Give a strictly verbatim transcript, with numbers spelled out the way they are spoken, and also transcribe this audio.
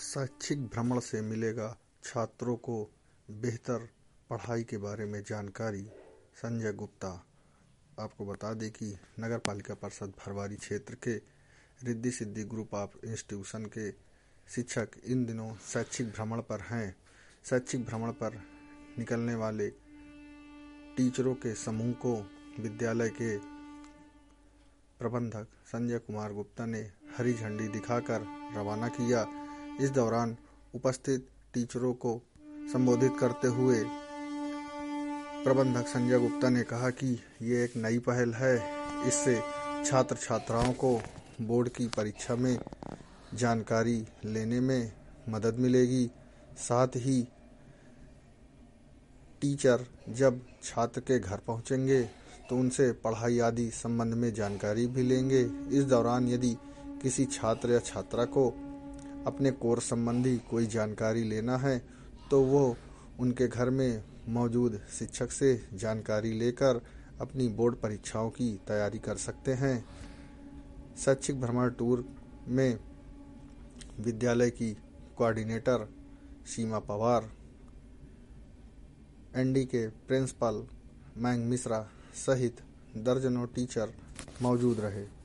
शैक्षिक भ्रमण से मिलेगा छात्रों को बेहतर पढ़ाई के बारे में जानकारी। संजय गुप्ता। आपको बता दें कि नगर पालिका परिषद भरवारी क्षेत्र के Riddhi Siddhi group of institution के शिक्षक इन दिनों शैक्षिक भ्रमण पर हैं। शैक्षिक भ्रमण पर निकलने वाले टीचरों के समूह को विद्यालय के प्रबंधक संजय कुमार गुप्ता ने हरी झंडी दिखाकर रवाना किया। इस दौरान उपस्थित टीचरों को संबोधित करते हुए प्रबंधक संजय गुप्ता ने कहा कि ये एक नई पहल है। इससे छात्र छात्राओं को बोर्ड की परीक्षा में जानकारी लेने में मदद मिलेगी। साथ ही टीचर जब छात्र के घर पहुंचेंगे तो उनसे पढ़ाई आदि संबंध में जानकारी भी लेंगे। इस दौरान यदि किसी छात्र या छात्रा को अपने कोर्स संबंधी कोई जानकारी लेना है तो वो उनके घर में मौजूद शिक्षक से जानकारी लेकर अपनी बोर्ड परीक्षाओं की तैयारी कर सकते हैं। शैक्षिक भ्रमण टूर में विद्यालय की कोऑर्डिनेटर सीमा पवार, एनडी के प्रिंसिपल मयंक मिश्रा सहित दर्जनों टीचर मौजूद रहे।